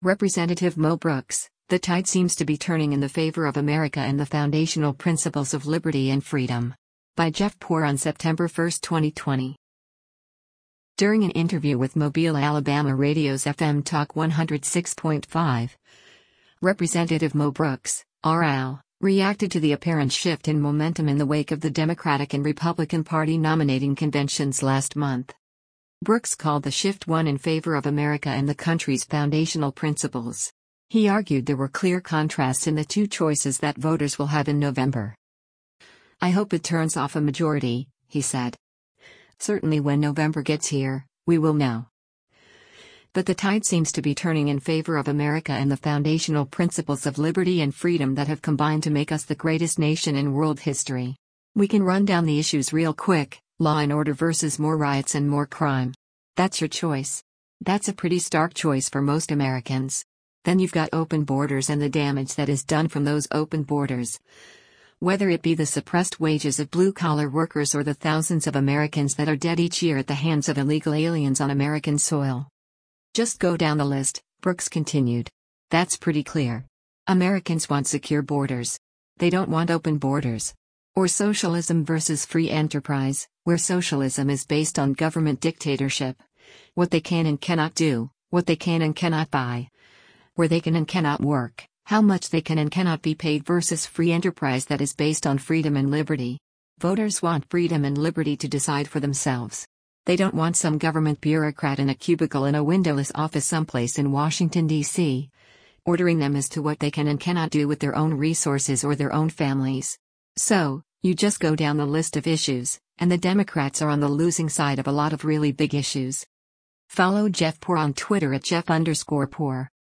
Representative Mo Brooks, the tide seems to be turning in the favor of America and the foundational principles of liberty and freedom. By Jeff Poor on September 1, 2020. During an interview with Mobile, Alabama Radio's FM Talk 106.5, Representative Mo Brooks, RL, reacted to the apparent shift in momentum in the wake of the Democratic and Republican Party nominating conventions last month. Brooks called the shift one in favor of America and the country's foundational principles. He argued there were clear contrasts in the two choices that voters will have in November. "I hope it turns off a majority," he said. "Certainly when November gets here, we will know. But the tide seems to be turning in favor of America and the foundational principles of liberty and freedom that have combined to make us the greatest nation in world history. We can run down the issues real quick: law and order versus more riots and more crime. That's your choice. That's a pretty stark choice for most Americans. Then you've got open borders and the damage that is done from those open borders. Whether it be the suppressed wages of blue-collar workers or the thousands of Americans that are dead each year at the hands of illegal aliens on American soil. Just go down the list," Brooks continued. "That's pretty clear. Americans want secure borders. They don't want open borders. Or socialism versus free enterprise, where socialism is based on government dictatorship. What they can and cannot do, what they can and cannot buy, where they can and cannot work, how much they can and cannot be paid versus free enterprise that is based on freedom and liberty. Voters want freedom and liberty to decide for themselves. They don't want some government bureaucrat in a cubicle in a windowless office someplace in Washington, D.C., ordering them as to what they can and cannot do with their own resources or their own families. So, you just go down the list of issues, and the Democrats are on the losing side of a lot of really big issues." Follow Jeff Poor on Twitter at Jeff_Poor.